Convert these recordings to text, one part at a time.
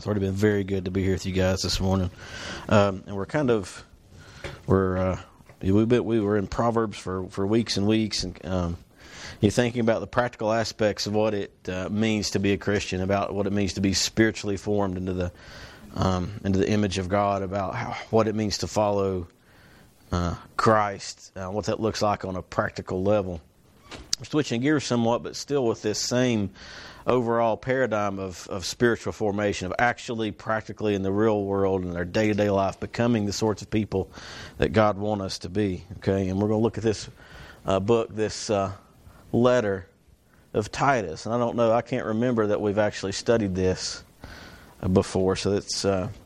It's already been very good to be here with you guys this morning, and we were in Proverbs for weeks and weeks, and you're thinking about the practical aspects of what it means to be a Christian, about what it means to be spiritually formed into the image of God, about what it means to follow Christ, what that looks like on a practical level. We're switching gears somewhat, but still with this same overall paradigm of spiritual formation, of actually practically in the real world in our day-to-day life becoming the sorts of people that God wants us to be. Okay, and we're going to look at this book, this letter of Titus. And I can't remember that we've actually studied this before, so it's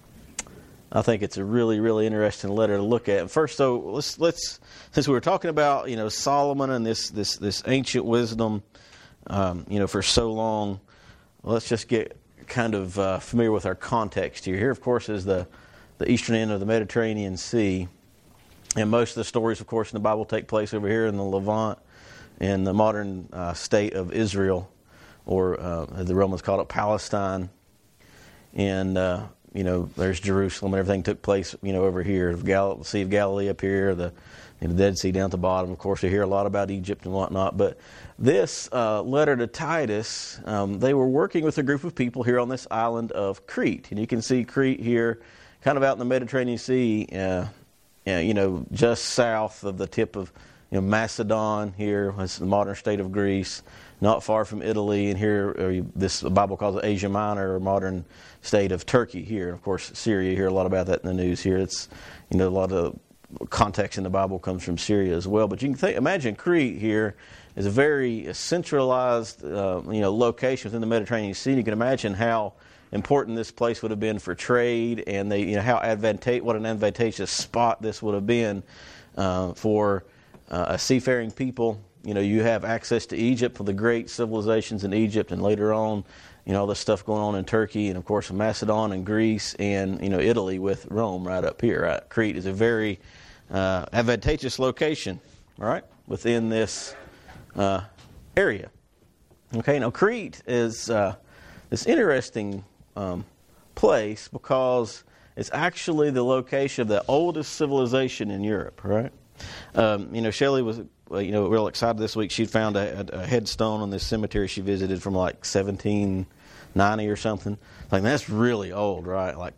I think it's a really, really interesting letter to look at. And first, though, let's since we were talking about Solomon and this ancient wisdom, for so long, let's just get kind of familiar with our context here. Here, of course, is the eastern end of the Mediterranean Sea, and most of the stories, of course, in the Bible take place over here in the Levant, in the modern state of Israel, or the Romans called it Palestine, and there's Jerusalem, and everything took place, over here. The Sea of Galilee up here, the Dead Sea down at the bottom. Of course, you hear a lot about Egypt and whatnot. But this letter to Titus, they were working with a group of people here on this island of Crete. And you can see Crete here, kind of out in the Mediterranean Sea, just south of the tip of Macedon here, that's the modern state of Greece, not far from Italy, and here this the Bible calls it Asia Minor, or modern state of Turkey here. And of course, Syria. You hear a lot about that in the news here. It's a lot of context in the Bible comes from Syria as well. But you can imagine Crete here is a very centralized location within the Mediterranean Sea. You can imagine how important this place would have been for trade, and what an advantageous spot this would have been for a seafaring people. You have access to Egypt for the great civilizations in Egypt, and later on, all this stuff going on in Turkey, and of course Macedon and Greece, and Italy with Rome right up here. Right? Crete is a very advantageous location, all right, within this area. Okay, now Crete is this interesting place because it's actually the location of the oldest civilization in Europe, right? Shelley was, real excited this week. She'd found a headstone on this cemetery she visited from like 1790 or something. Like, that's really old, right? Like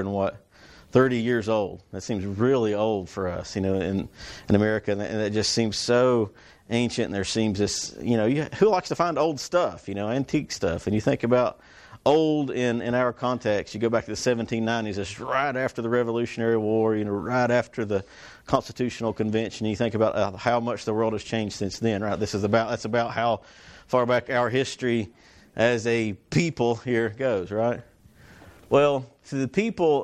230 years old. That seems really old for us, in America. And it just seems so ancient. And there seems this, who likes to find old stuff, antique stuff. And you think about old in our context, you go back to the 1790s, it's right after the Revolutionary War, right after the Constitutional Convention. You think about how much the world has changed since then, right? That's about how far back our history as a people here goes, right? Well, so the people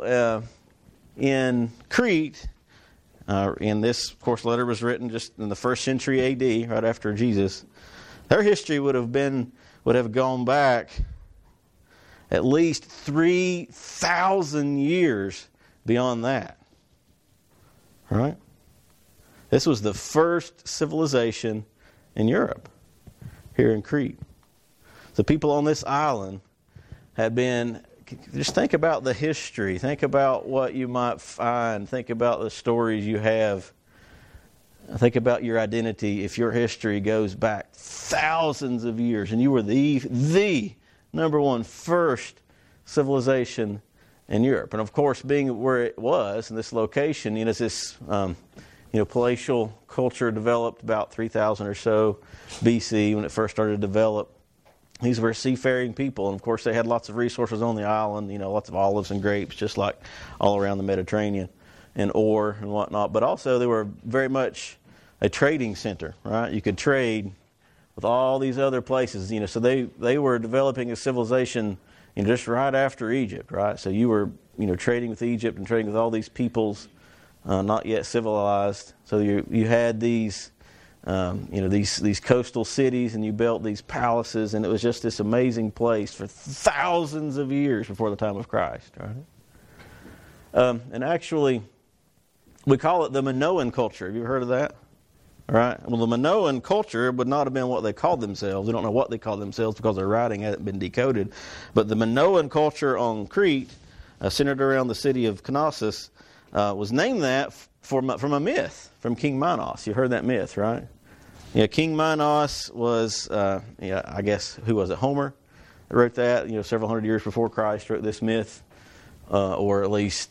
in Crete, and this, of course, letter was written just in the 1st century A.D., right after Jesus. Their history would have gone back at least 3,000 years beyond that. All right? This was the first civilization in Europe, here in Crete. The people on this island had been, just think about the history, think about what you might find, think about the stories you have, think about your identity if your history goes back thousands of years, and you were the number one first civilization in Europe. And of course, being where it was in this location, it's this palatial culture developed about 3,000 or so BC when it first started to develop. These were seafaring people, and of course they had lots of resources on the island, lots of olives and grapes, just like all around the Mediterranean, and ore and whatnot. But also they were very much a trading center, right? You could trade with all these other places, so they were developing a civilization, just right after Egypt, right? So you were, trading with Egypt and trading with all these peoples, not yet civilized. So you had these, these coastal cities, and you built these palaces, and it was just this amazing place for thousands of years before the time of Christ, right? And actually, we call it the Minoan culture. Have you ever heard of that? Right? Well, the Minoan culture would not have been what they called themselves. We don't know what they called themselves because their writing hadn't been decoded. But the Minoan culture on Crete, centered around the city of Knossos, was named that from a myth from King Minos. You heard that myth, right? Yeah, King Minos was, I guess, who was it? Homer that wrote that. Several hundred years before Christ wrote this myth, or at least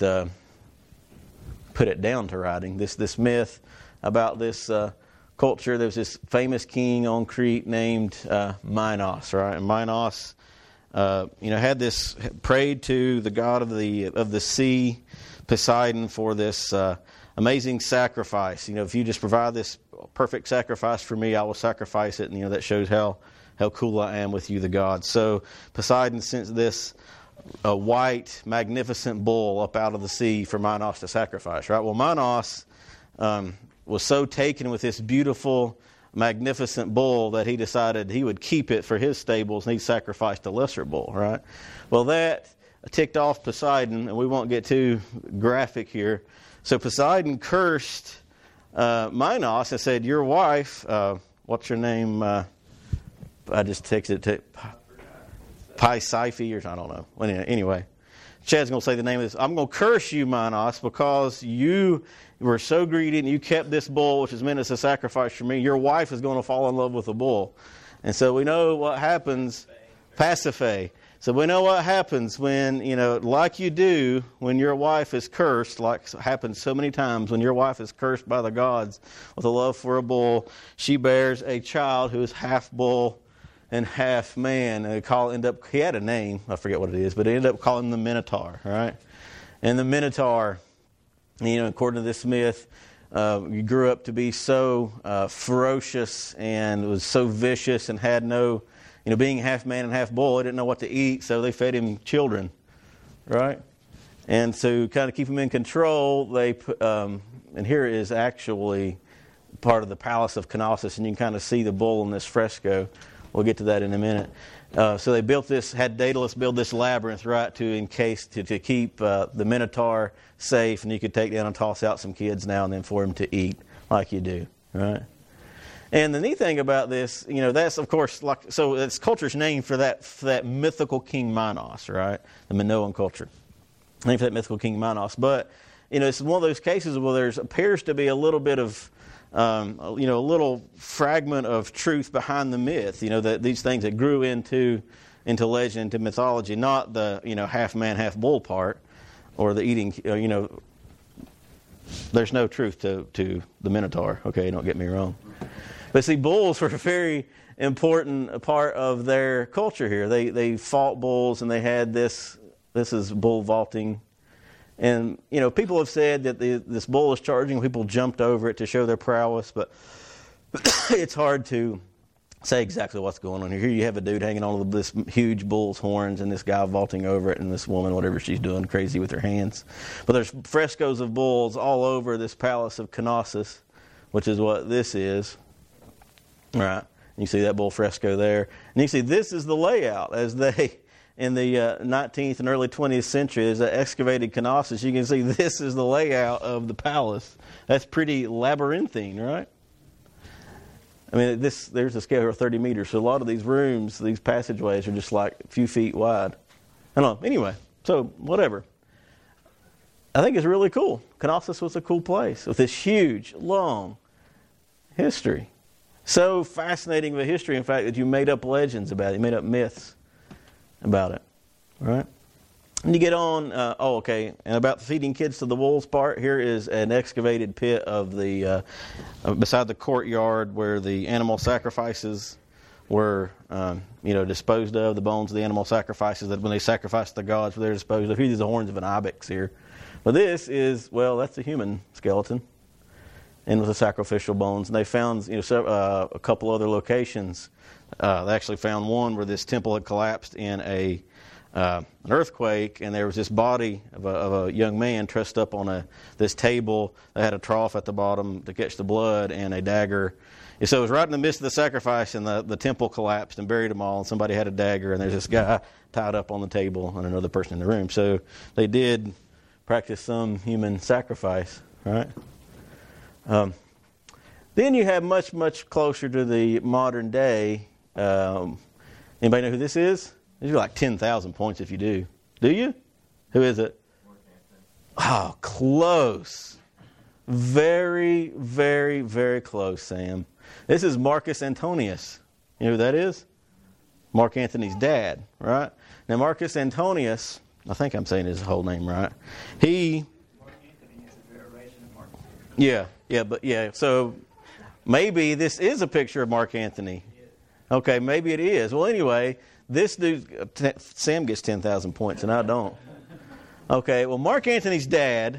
put it down to writing. This myth about this culture. There was this famous king on Crete named Minos, right? And Minos, had this, prayed to the god of the sea, Poseidon, for this amazing sacrifice. If you just provide this perfect sacrifice for me, I will sacrifice it. And that shows how cool I am with you, the god. So Poseidon sent this white, magnificent bull up out of the sea for Minos to sacrifice, right? Well, Minos was so taken with this beautiful, magnificent bull that he decided he would keep it for his stables, and he sacrificed a lesser bull, right? Well, that ticked off Poseidon, and we won't get too graphic here. So Poseidon cursed Minos and said, your wife, what's your name? I just texted it to Pasiphae, or I don't know. Anyway, Chad's going to say the name of this. I'm going to curse you, Minos, because you were so greedy and you kept this bull, which is meant as a sacrifice for me. Your wife is going to fall in love with the bull. And so we know what happens, Pasiphae. So we know what happens when, like you do, when your wife is cursed, like happens so many times, when your wife is cursed by the gods with a love for a bull, she bears a child who is half bull and half man. And he had a name, I forget what it is, but they ended up calling him the Minotaur, right? And the Minotaur, according to this myth, he grew up to be so ferocious and was so vicious and had no, being half man and half bull, he didn't know what to eat, so they fed him children, right? And to kind of keep him in control, they put, and here is actually part of the Palace of Knossos, and you can kind of see the bull in this fresco. We'll get to that in a minute. So they had Daedalus build this labyrinth, right, to keep the Minotaur safe, and you could take down and toss out some kids now and then for him to eat, like you do, right? And the neat thing about this, that's of course so it's culture's name for that mythical King Minos, right? The Minoan culture, named for that mythical King Minos. But it's one of those cases where there appears to be a little bit of a little fragment of truth behind the myth, that these things that grew into legend, into mythology, not the, half man, half bull part, or the eating, there's no truth to the Minotaur, okay, don't get me wrong. But see, bulls were a very important part of their culture here. They fought bulls, and they had this is bull vaulting. And, people have said that this bull is charging. People jumped over it to show their prowess, but it's hard to say exactly what's going on here. Here you have a dude hanging on to this huge bull's horns, and this guy vaulting over it, and this woman, whatever she's doing, crazy with her hands. But there's frescoes of bulls all over this Palace of Knossos, which is what this is. Right. You see that bull fresco there. And you see this is the layout as they... In the 19th and early 20th century, as they excavated Knossos, you can see this is the layout of the palace. That's pretty labyrinthine, right? I mean, there's a scale of 30 meters, so a lot of these rooms, these passageways are just like a few feet wide. I don't know. Anyway, so whatever. I think it's really cool. Knossos was a cool place with this huge, long history. So fascinating of a history, in fact, that you made up legends about it. You made up myths about it, right? And you get on, and about the feeding kids to the wolves part, here is an excavated pit of the, beside the courtyard where the animal sacrifices were, disposed of, the bones of the animal sacrifices that when they sacrificed the gods, they're disposed of. Here's the horns of an ibex here. But this is, that's a human skeleton, and with the sacrificial bones. And they found, a couple other locations. They actually found one where this temple had collapsed in an earthquake, and there was this body of a young man trussed up on this table that had a trough at the bottom to catch the blood and a dagger. And so it was right in the midst of the sacrifice, and the temple collapsed and buried them all, and somebody had a dagger, and there's this guy tied up on the table and another person in the room. So they did practice some human sacrifice, right? Then you have much, much closer to the modern day. Anybody know who this is? These are like 10,000 points if you do. Do you? Who is it? Oh, close. Very, very, very close, Sam. This is Marcus Antonius. You know who that is? Mark Antony's dad, right? Now, Marcus Antonius, I think I'm saying his whole name right. Mark Antony is a variation of Mark. Yeah. So maybe this is a picture of Mark Antony. Okay, maybe it is. Well, anyway, this dude, Sam gets 10,000 points and I don't. Okay, well, Mark Antony's dad,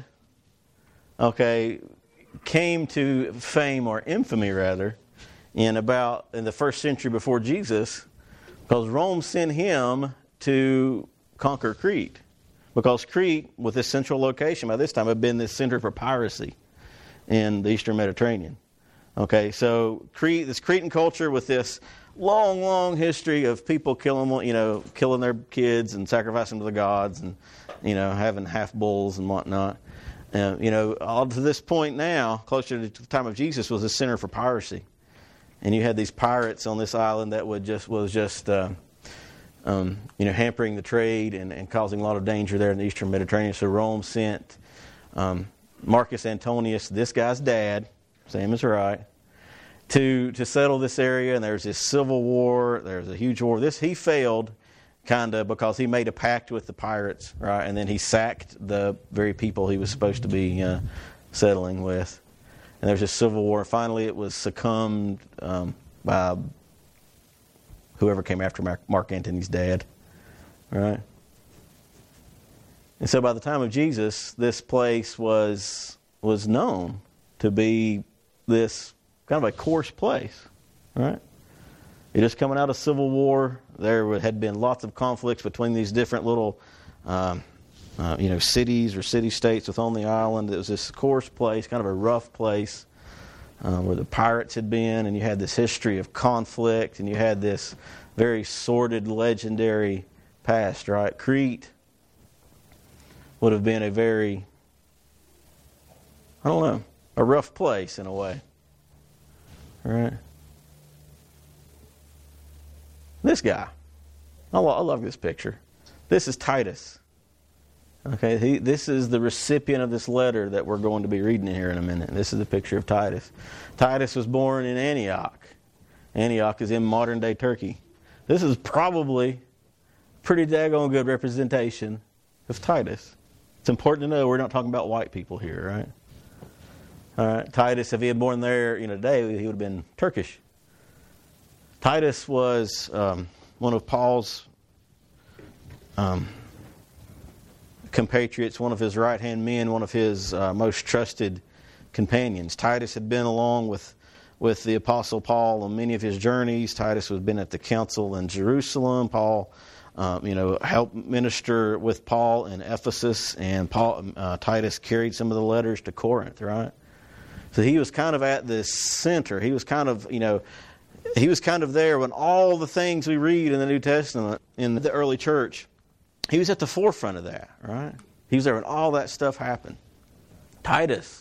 came to fame, or infamy rather, in the first century before Jesus, because Rome sent him to conquer Crete. Because Crete, with this central location by this time, had been this center for piracy in the Eastern Mediterranean. Okay, so Crete, this Cretan culture with this long, long history of people killing their kids and sacrificing to the gods, and having half bulls and whatnot. All to this point now, closer to the time of Jesus, was a center for piracy. And you had these pirates on this island that was just hampering the trade and causing a lot of danger there in the Eastern Mediterranean. So Rome sent Marcus Antonius, this guy's dad, Sam is right, to settle this area. And there's this civil war. There's a huge war. He failed, kind of, because he made a pact with the pirates, right? And then he sacked the very people he was supposed to be settling with. And there was a civil war. Finally, it was succumbed by whoever came after Mark Antony's dad, right? And so by the time of Jesus, this place was known to be this kind of a coarse place, right? You're just coming out of civil war. There had been lots of conflicts between these different little cities or city-states within the island. It was this coarse place, kind of a rough place, where the pirates had been, and you had this history of conflict, and you had this very sordid, legendary past, right? Crete would have been a rough place in a way, right? This guy, I love this picture. This is Titus. Okay, this is the recipient of this letter that we're going to be reading here in a minute. This is a picture of Titus. Titus was born in Antioch. Antioch is in modern-day Turkey. This is probably pretty daggone good representation of Titus. It's important to know we're not talking about white people here, right? All right, Titus, if he had born there today, he would have been Turkish. Titus was one of Paul's compatriots, one of his right-hand men, one of his most trusted companions. Titus had been along with the Apostle Paul on many of his journeys. Titus had been at the council in Jerusalem. Paul, helped minister with Paul in Ephesus, and Titus carried some of the letters to Corinth, right? So he was kind of at this center. He was kind of, there when all the things we read in the New Testament in the early church, he was at the forefront of that, right? He was there when all that stuff happened. Titus,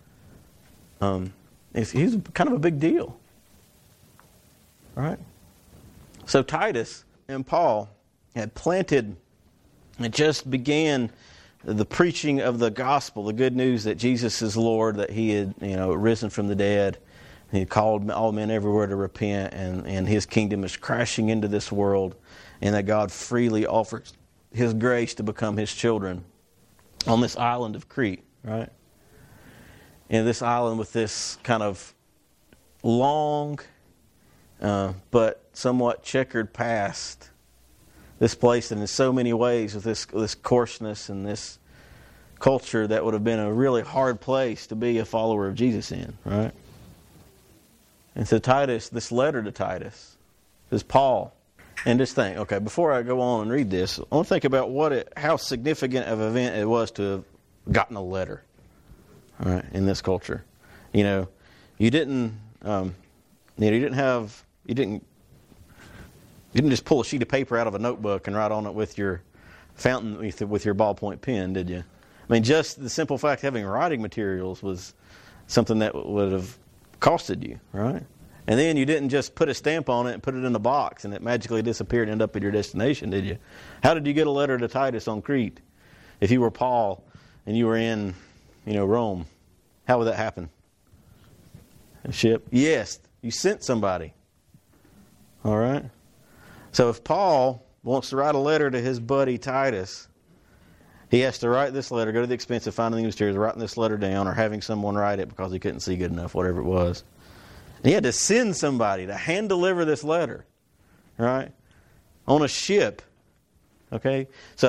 he's kind of a big deal, right? So Titus and Paul had planted and just began the preaching of the gospel, the good news that Jesus is Lord, that He had, risen from the dead. He called all men everywhere to repent, and His kingdom is crashing into this world, and that God freely offers His grace to become His children on this island of Crete, right? And this island with this kind of long but somewhat checkered past. This place that in so many ways with this coarseness and this culture that would have been a really hard place to be a follower of Jesus in, right? And so Titus, this letter to Titus, is Paul. And just think, okay, before I go on and read this, I want to think about how significant of an event it was to have gotten a letter, all right, in this culture. You didn't just pull a sheet of paper out of a notebook and write on it with your fountain, with your ballpoint pen, did you? I mean, just the simple fact of having writing materials was something that would have costed you, right? And then you didn't just put a stamp on it and put it in a box and it magically disappeared and ended up at your destination, did you? How did you get a letter to Titus on Crete if you were Paul and you were in, Rome? How would that happen? A ship? Yes, you sent somebody. All right? So if Paul wants to write a letter to his buddy Titus, he has to write this letter, go to the expense of finding the materials, writing this letter down, or having someone write it because he couldn't see good enough, whatever it was. And he had to send somebody to hand deliver this letter, right? On a ship. Okay? So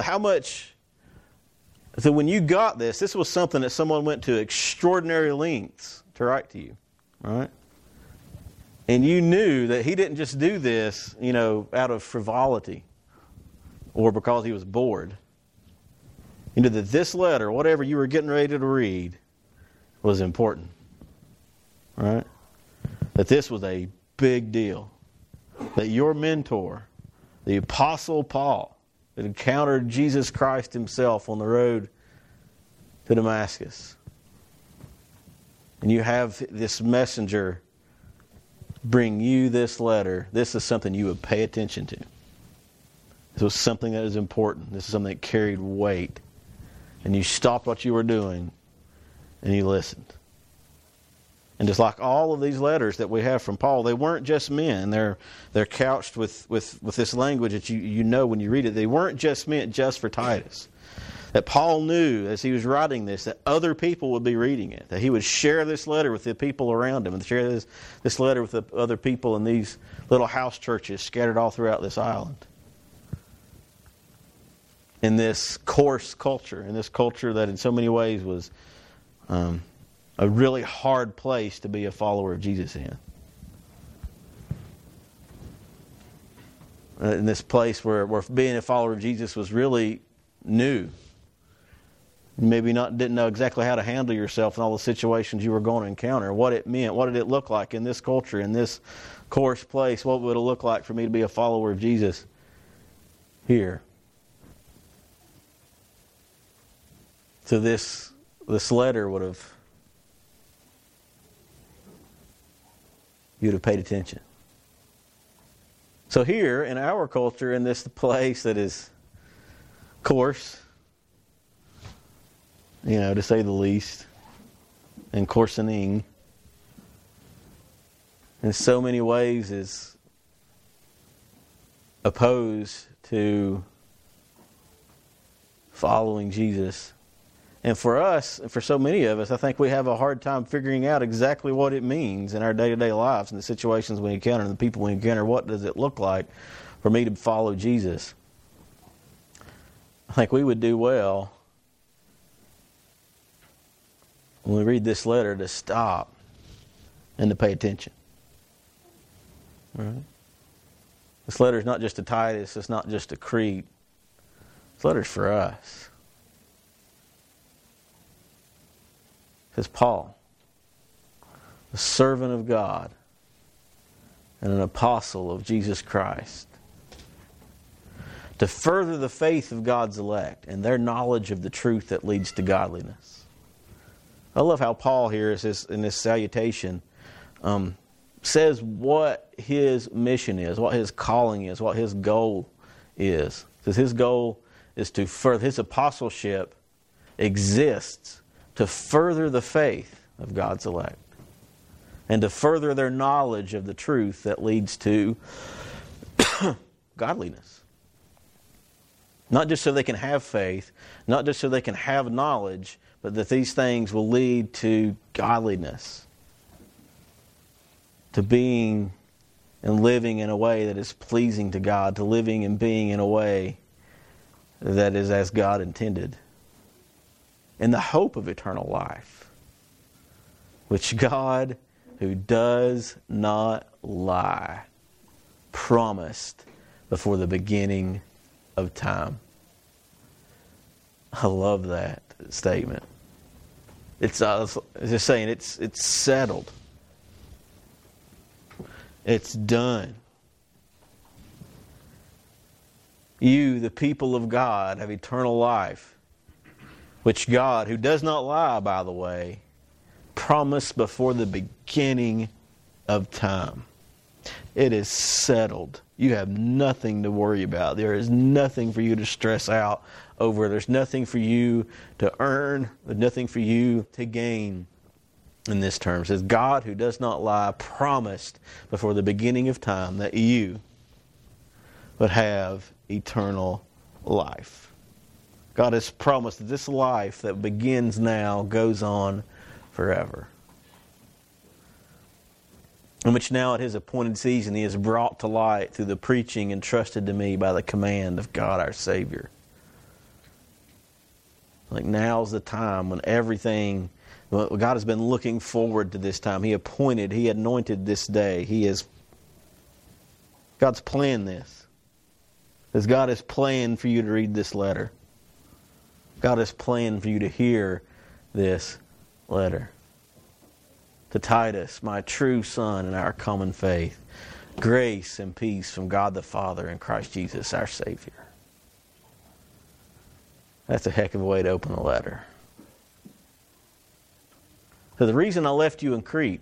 so when you got this was something that someone went to extraordinary lengths to write to you, right? And you knew that he didn't just do this, out of frivolity or because he was bored. You knew that this letter, whatever you were getting ready to read, was important, right? That this was a big deal. That your mentor, the Apostle Paul, that encountered Jesus Christ himself on the road to Damascus. And you have this messenger bring you this letter. This is something you would pay attention to. This was something that is important. This is something that carried weight. And you stopped what you were doing and you listened. And just like all of these letters that we have from Paul, they weren't just men. They're couched with this language that you know when you read it. They weren't just meant just for Titus. That Paul knew as he was writing this that other people would be reading it. That he would share this letter with the people around him and share this letter with the other people in these little house churches scattered all throughout this island. In this coarse culture, in this culture that in so many ways was a really hard place to be a follower of Jesus in. In this place where being a follower of Jesus was really new. Maybe didn't know exactly how to handle yourself in all the situations you were going to encounter. What it meant, what did it look like in this culture, in this coarse place? What would it look like for me to be a follower of Jesus here? So this letter you'd have paid attention. So here in our culture, in this place that is coarse, to say the least, and coarsening, in so many ways is opposed to following Jesus. And for us, and for so many of us, I think we have a hard time figuring out exactly what it means in our day-to-day lives and the situations we encounter and the people we encounter. What does it look like for me to follow Jesus? I think we would do well when we read this letter to stop and to pay attention. Right? This letter is not just to Titus. It's not just to Crete. This letter is for us. It says, Paul, a servant of God and an apostle of Jesus Christ, to further the faith of God's elect and their knowledge of the truth that leads to godliness. I love how Paul here in this salutation says what his mission is, what his calling is, what his goal is. Because his goal is to further, his apostleship exists to further the faith of God's elect and to further their knowledge of the truth that leads to godliness. Not just so they can have faith, not just so they can have knowledge, but that these things will lead to godliness. To being and living in a way that is pleasing to God, to living and being in a way that is as God intended. In the hope of eternal life, which God, who does not lie, promised before the beginning of time. I love that statement. It's just saying it's settled. It's done. You, the people of God, have eternal life, which God, who does not lie, by the way, promised before the beginning of time. It is settled. You have nothing to worry about. There is nothing for you to stress out over. There's nothing for you to earn. There's nothing for you to gain in this term. It says, God who does not lie promised before the beginning of time that you would have eternal life. God has promised that this life that begins now goes on forever. In which now at His appointed season He is brought to light through the preaching entrusted to me by the command of God our Savior. Like now's the time when everything, God has been looking forward to this time. He anointed this day. God's planned this. As God has planned for you to read this letter. God has planned for you to hear this letter. To Titus, my true son in our common faith. Grace and peace from God the Father and Christ Jesus our Savior. That's a heck of a way to open a letter. So the reason I left you in Crete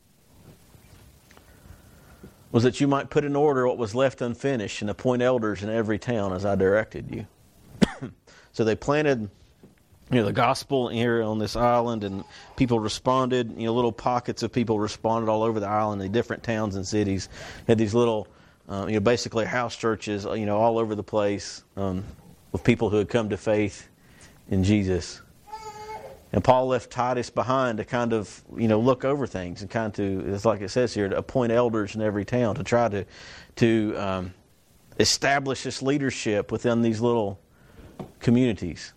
was that you might put in order what was left unfinished and appoint elders in every town as I directed you. So they planted the gospel here on this island, and people responded. Little pockets of people responded all over the island in different towns and cities. Had these little, basically house churches, all over the place with people who had come to faith in Jesus. And Paul left Titus behind to kind of, look over things and it's like it says here, to appoint elders in every town to try to establish this leadership within these little communities.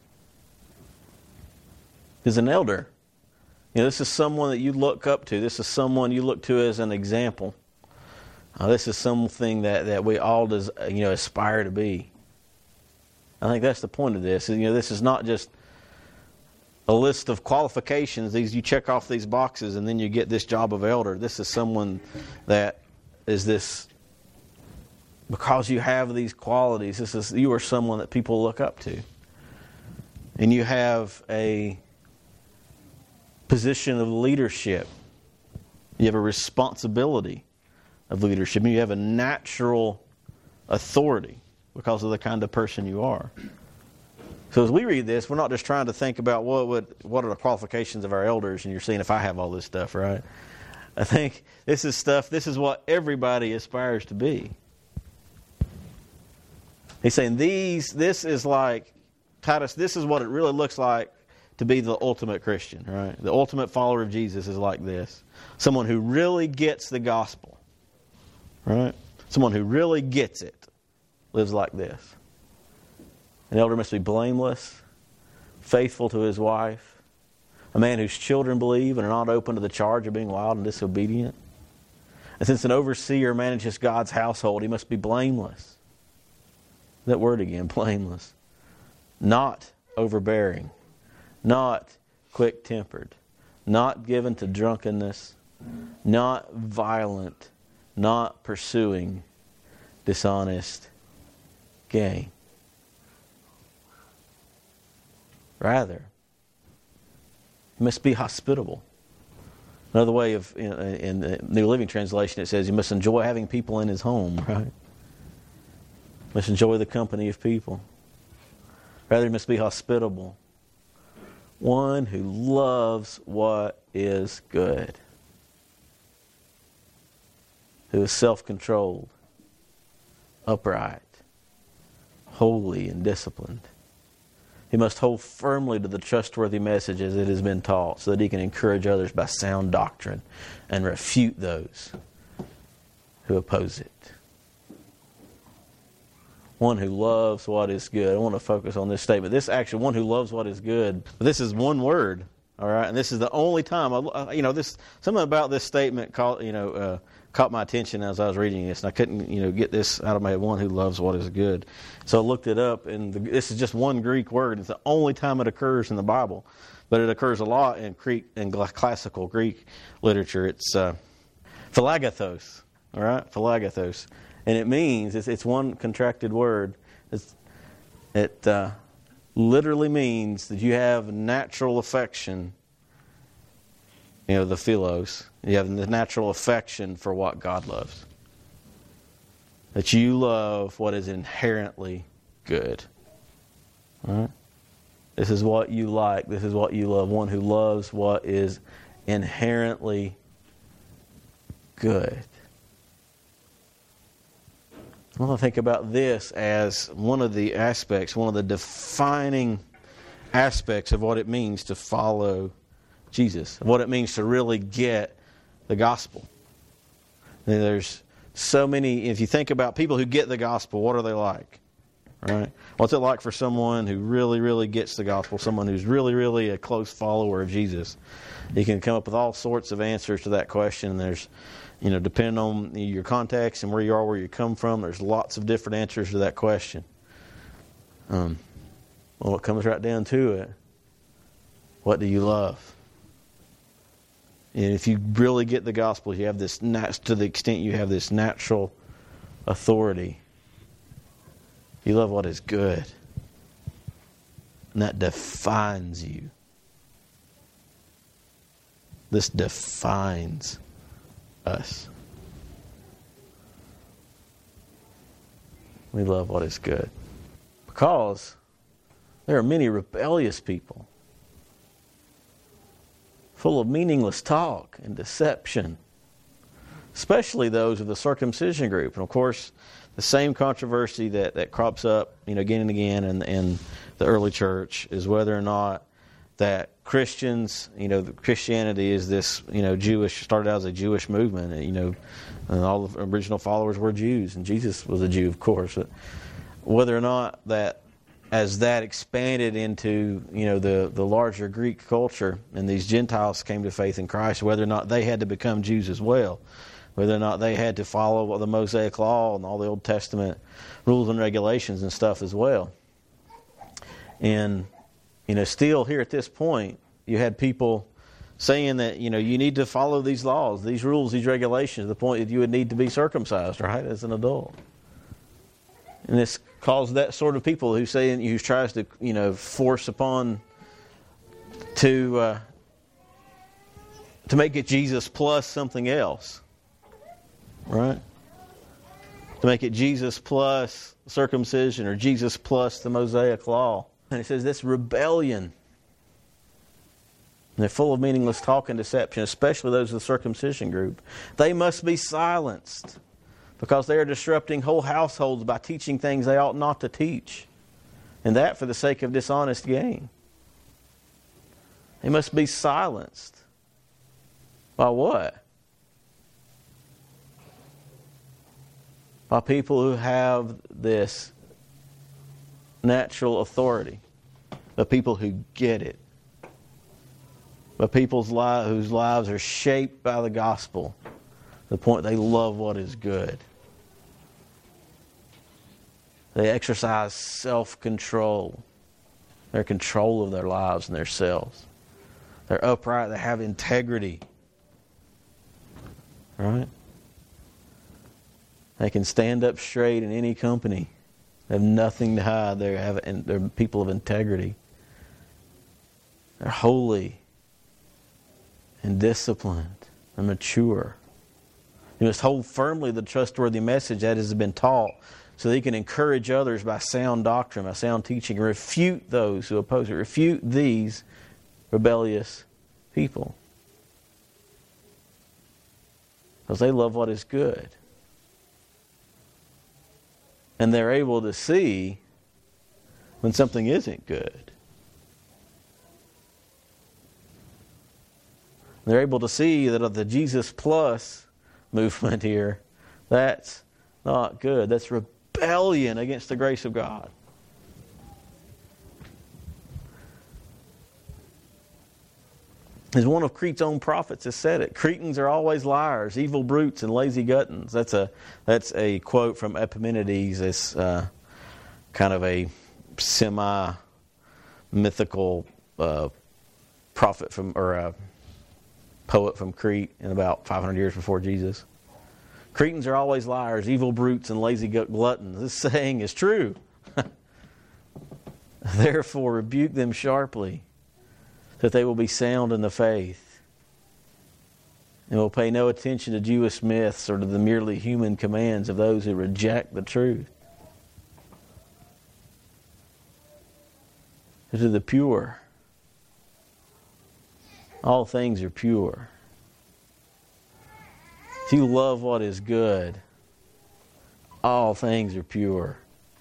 As an elder, this is someone that you look up to. This is someone you look to as an example. This is something that we all aspire to be. I think that's the point of this. This is not just a list of qualifications. You check off these boxes and then you get this job of elder. This is someone that is this, because you have these qualities, you are someone that people look up to. And you have a position of leadership. You have a responsibility of leadership. You have a natural authority because of the kind of person you are. So as we read this, we're not just trying to think about what are the qualifications of our elders, and you're seeing if I have all this stuff, right? I think this is what everybody aspires to be. He's saying this is like, Titus, this is what it really looks like to be the ultimate Christian, right? The ultimate follower of Jesus is like this. Someone who really gets the gospel, right? Someone who really gets it lives like this. An elder must be blameless, faithful to his wife, a man whose children believe and are not open to the charge of being wild and disobedient. And since an overseer manages God's household, he must be blameless. That word again, blameless. Not overbearing, not quick-tempered, not given to drunkenness, not violent, not pursuing dishonest gain. Rather, you must be hospitable. Another way of, in the New Living Translation, it says you must enjoy having people in his home, right? You must enjoy the company of people. Rather, you must be hospitable. One who loves what is good. Who is self-controlled, upright, holy, and disciplined. He must hold firmly to the trustworthy message as it has been taught, so that he can encourage others by sound doctrine and refute those who oppose it. One who loves what is good. I want to focus on this statement. This actually, one who loves what is good. This is one word, all right? And this is the only time, something about this statement caught my attention as I was reading this, and I couldn't, get this out of my head. One who loves what is good. So I looked it up, and this is just one Greek word. It's the only time it occurs in the Bible, but it occurs a lot in classical Greek literature. It's philagathos, all right? Philagathos. And it means, it's one contracted word. It literally means that you have natural affection the philos. You have the natural affection for what God loves. That you love what is inherently good. All right? This is what you like. This is what you love. One who loves what is inherently good. I want to think about this as one of the aspects, one of the defining aspects of what it means to follow Jesus, of what it means to really get the gospel. And there's so many, if you think about people who get the gospel, what are they like? Right? What's it like for someone who really, really gets the gospel, someone who's really, really a close follower of Jesus? You can come up with all sorts of answers to that question. There's, depending on your context and where you are, where you come from, there's lots of different answers to that question. Well, it comes right down to it. What do you love? And if you really get the gospel, you have this, to the extent you have this natural authority. You love what is good. And that defines you. This defines us. We love what is good. Because there are many rebellious people, full of meaningless talk and deception, especially those of the circumcision group. And of course, the same controversy that crops up, again and again in the early church is whether or not that Christians, Christianity is this, started out as a Jewish movement, and all the original followers were Jews, and Jesus was a Jew, of course. But whether or not that, as that expanded into, the larger Greek culture, and these Gentiles came to faith in Christ, whether or not they had to become Jews as well, whether or not they had to follow the Mosaic Law and all the Old Testament rules and regulations and stuff as well. And, still here at this point, you had people saying that, you need to follow these laws, these rules, these regulations, to the point that you would need to be circumcised, right, as an adult. And this caused that sort of people who tries to, force upon to make it Jesus plus something else. Right? To make it Jesus plus circumcision or Jesus plus the Mosaic Law. And it says this rebellion. And they're full of meaningless talk and deception, especially those of the circumcision group. They must be silenced because they are disrupting whole households by teaching things they ought not to teach. And that for the sake of dishonest gain. They must be silenced. By what? By people who have this natural authority. By people who get it. By people whose lives are shaped by the gospel to the point they love what is good. They exercise self-control. They're in control of their lives and their selves. They're upright. They have integrity. Right? They can stand up straight in any company. They have nothing to hide. They're people of integrity. They're holy and disciplined and mature. You must hold firmly the trustworthy message that has been taught so that you can encourage others by sound doctrine, by sound teaching, and refute those who oppose it. Refute these rebellious people. Because they love what is good. And they're able to see when something isn't good. They're able to see that of the Jesus plus movement here, that's not good. That's rebellion against the grace of God. As one of Crete's own prophets has said it, Cretans are always liars, evil brutes, and lazy guttons. That's a quote from Epimenides. It's kind of a semi-mythical prophet poet from Crete in about 500 years before Jesus. Cretans are always liars, evil brutes, and lazy gluttons. This saying is true. Therefore, rebuke them sharply, that they will be sound in the faith and will pay no attention to Jewish myths or to the merely human commands of those who reject the truth. To the pure, all things are pure. If you love what is good, all things are pure.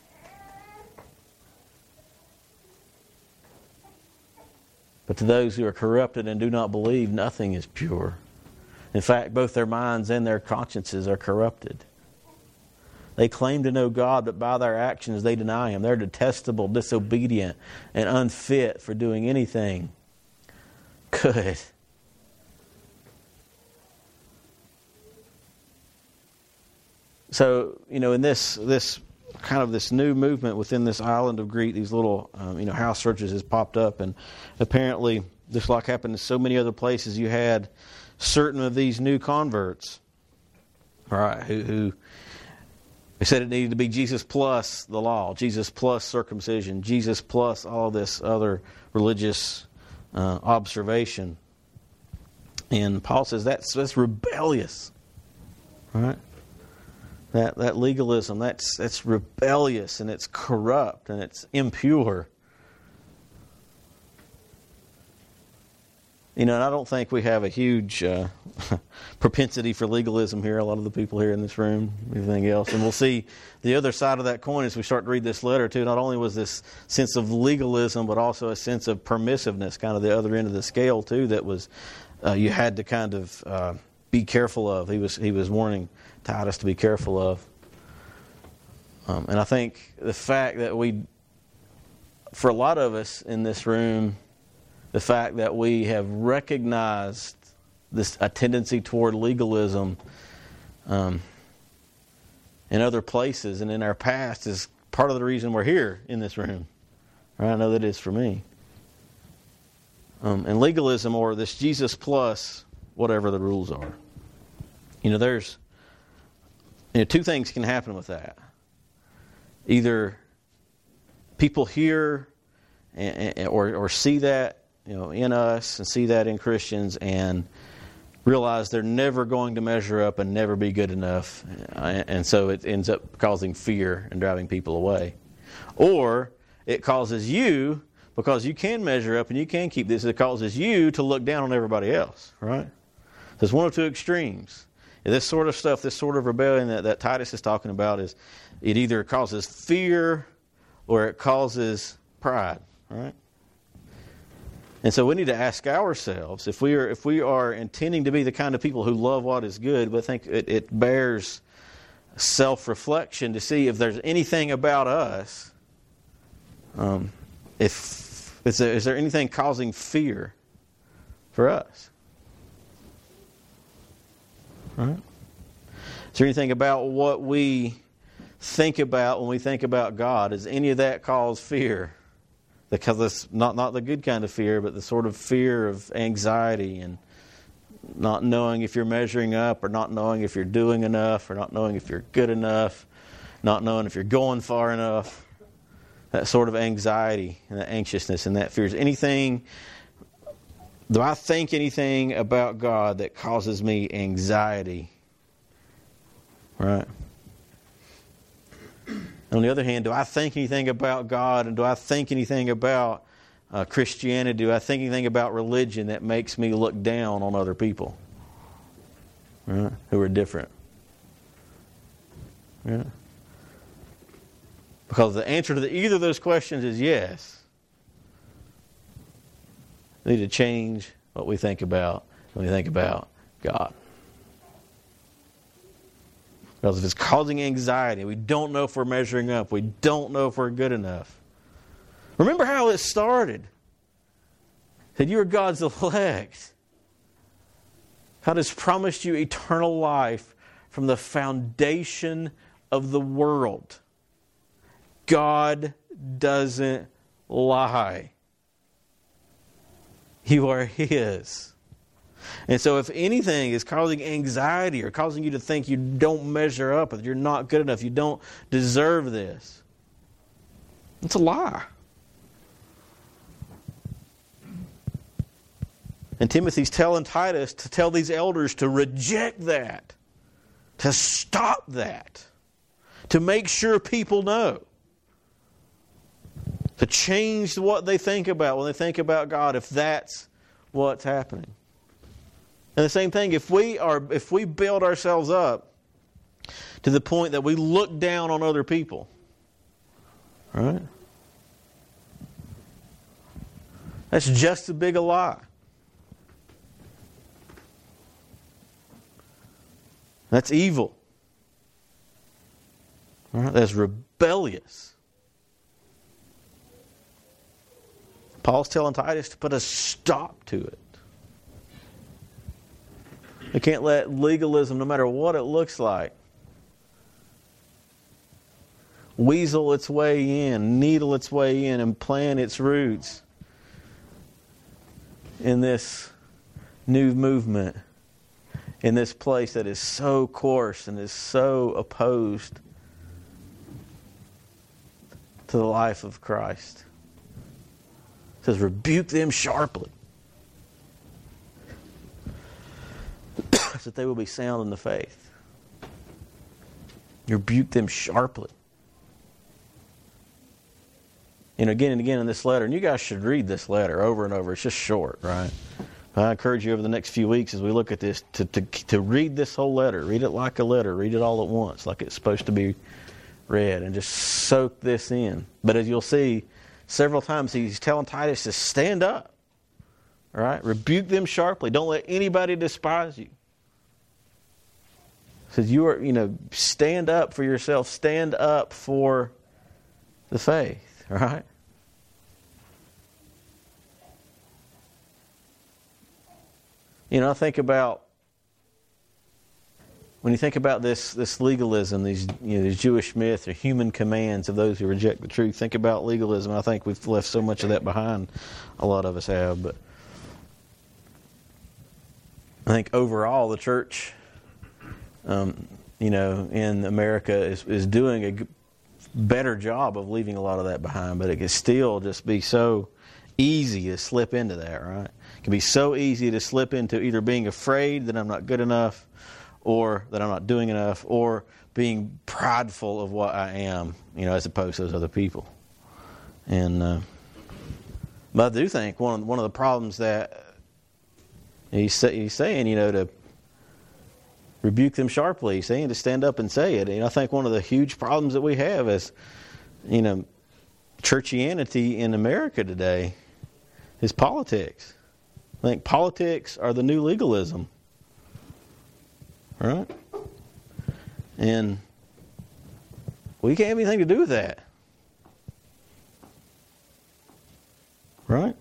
But to those who are corrupted and do not believe, nothing is pure. In fact, both their minds and their consciences are corrupted. They claim to know God, but by their actions they deny Him. They're detestable, disobedient, and unfit for doing anything good. So, in this kind of this new movement within this island of Crete, these little house churches has popped up, and apparently, just like happened in so many other places, you had certain of these new converts, right, who said it needed to be Jesus plus the law, Jesus plus circumcision, Jesus plus all this other religious observation. And Paul says that's rebellious, right? That legalism, that's rebellious, and it's corrupt, and it's impure. And I don't think we have a huge propensity for legalism here, a lot of the people here in this room, everything else. And we'll see the other side of that coin as we start to read this letter, too. Not only was this sense of legalism, but also a sense of permissiveness, kind of the other end of the scale, too, that was you had to kind of be careful of. He was warning Titus to be careful of. And I think the fact that for a lot of us in this room, the fact that we have recognized a tendency toward legalism in other places and in our past is part of the reason we're here in this room. Right? I know that is for me. And legalism, or this Jesus plus whatever the rules are. There's two things can happen with that. Either people hear or see that in us and see that in Christians and realize they're never going to measure up and never be good enough, and so it ends up causing fear and driving people away. Or it causes you, because you can measure up and you can keep this, it causes you to look down on everybody else, right? So it's one of two extremes. This sort of stuff, this sort of rebellion that Titus is talking about, is it either causes fear or it causes pride, right? And so we need to ask ourselves, if we are intending to be the kind of people who love what is good, but think it bears self-reflection to see if there's anything about us, is there anything causing fear for us? Right? Is there anything about what we think about when we think about God? Does any of that cause fear? Because it's not the good kind of fear, but the sort of fear of anxiety and not knowing if you're measuring up, or not knowing if you're doing enough, or not knowing if you're good enough, not knowing if you're going far enough. That sort of anxiety and that anxiousness and that fear. Is anything, do I think anything about God that causes me anxiety? Right? On the other hand, do I think anything about God, and do I think anything about Christianity? Do I think anything about religion that makes me look down on other people, right, who are different? Yeah. Because the answer to either of those questions is yes. We need to change what we think about when we think about God. Because if it's causing anxiety, we don't know if we're measuring up, we don't know if we're good enough. Remember how it started. That you are God's elect. God has promised you eternal life from the foundation of the world. God doesn't lie. You are His. And so if anything is causing anxiety or causing you to think you don't measure up, that you're not good enough, you don't deserve this, it's a lie. And Timothy's telling Titus to tell these elders to reject that, to stop that, to make sure people know, to change what they think about when they think about God, if that's what's happening. And the same thing, if we build ourselves up to the point that we look down on other people, right? That's just as big a lie. That's evil. Right? That's rebellious. Paul's telling Titus to put a stop to it. We can't let legalism, no matter what it looks like, weasel its way in, needle its way in, and plant its roots in this new movement, in this place that is so coarse and is so opposed to the life of Christ. It says, rebuke them sharply, so that they will be sound in the faith. Rebuke them sharply. And again in this letter, and you guys should read this letter over and over. It's just short, right? I encourage you over the next few weeks as we look at this to read this whole letter. Read it like a letter. Read it all at once, like it's supposed to be read, and just soak this in. But as you'll see, several times he's telling Titus to stand up. All right? Rebuke them sharply. Don't let anybody despise you. He says, stand up for yourself. Stand up for the faith. All right? I think about, when you think about this legalism, these Jewish myths or human commands of those who reject the truth, think about legalism. I think we've left so much of that behind. A lot of us have. But I think overall the church, in America is doing a better job of leaving a lot of that behind. But it can still just be so easy to slip into that, right? It can be so easy to slip into either being afraid that I'm not good enough, or that I'm not doing enough, or being prideful of what I am, as opposed to those other people. And but I do think one of the problems that he's saying, to rebuke them sharply, he's saying to stand up and say it. And I think one of the huge problems that we have is, churchianity in America today is politics. I think politics are the new legalism. Right? And we can't have anything to do with that. Right?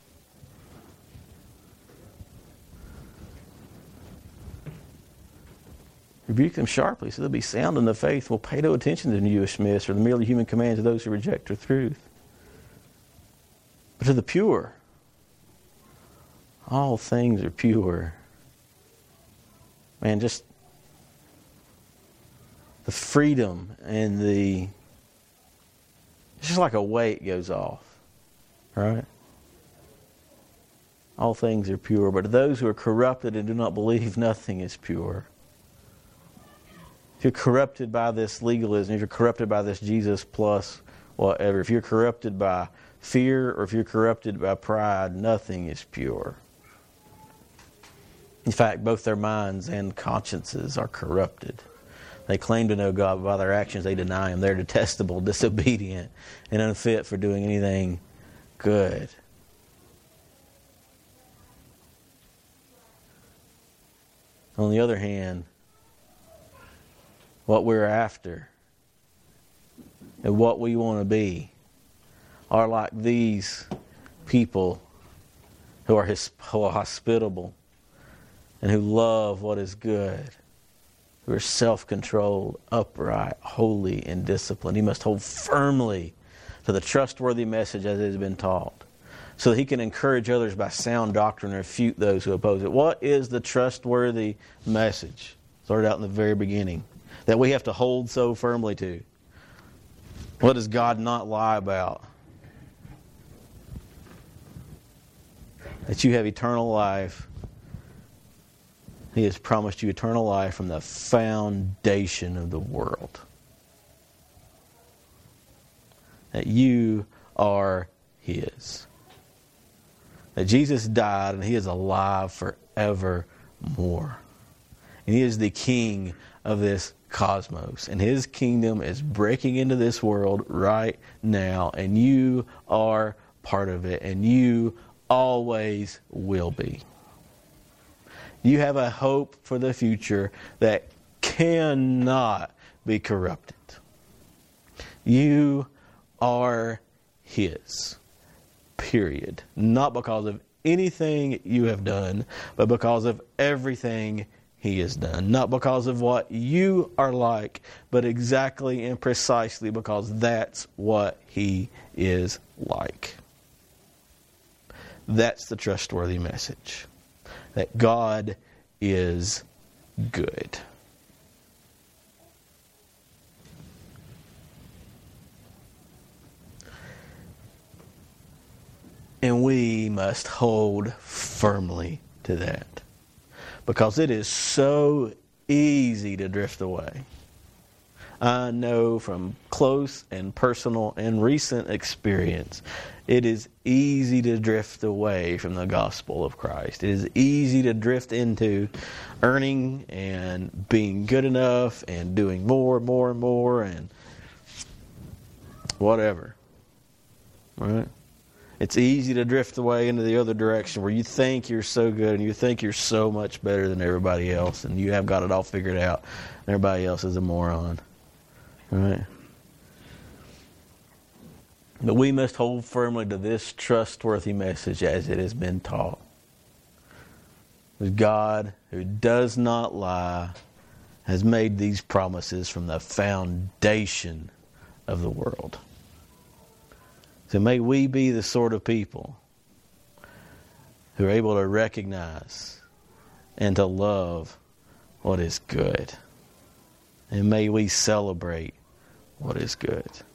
Rebuke them sharply so they'll be sound in the faith, will pay no attention to the Jewish myths or the merely human commands of those who reject the truth. But to the pure, all things are pure. Man, just the freedom and it's just like a weight goes off, right? All things are pure, but to those who are corrupted and do not believe, nothing is pure. If you're corrupted by this legalism, if you're corrupted by this Jesus plus whatever, if you're corrupted by fear or if you're corrupted by pride, nothing is pure. In fact, both their minds and consciences are corrupted. They claim to know God, but by their actions they deny Him. They're detestable, disobedient, and unfit for doing anything good. On the other hand, what we're after and what we want to be are like these people who are hospitable and who love what is good, who are self-controlled, upright, holy, and disciplined. He must hold firmly to the trustworthy message as it has been taught, so that he can encourage others by sound doctrine and refute those who oppose it. What is the trustworthy message? Started out in the very beginning, that we have to hold so firmly to. What does God not lie about? that you have eternal life. He has promised you eternal life from the foundation of the world. That you are His. That Jesus died and He is alive forevermore. And He is the King of this cosmos. And His kingdom is breaking into this world right now. And you are part of it. And you always will be. You have a hope for the future that cannot be corrupted. You are His. Period. Not because of anything you have done, but because of everything He has done. Not because of what you are like, but exactly and precisely because that's what He is like. That's the trustworthy message. That God is good. And we must hold firmly to that. Because it is so easy to drift away. I know from close and personal and recent experience, it is easy to drift away from the gospel of Christ. It is easy to drift into earning and being good enough and doing more and whatever. Right? It's easy to drift away into the other direction where you think you're so good and you think you're so much better than everybody else and you have got it all figured out and everybody else is a moron. Right? But we must hold firmly to this trustworthy message as it has been taught. The God who does not lie has made these promises from the foundation of the world. So may we be the sort of people who are able to recognize and to love what is good. And may we celebrate what is good.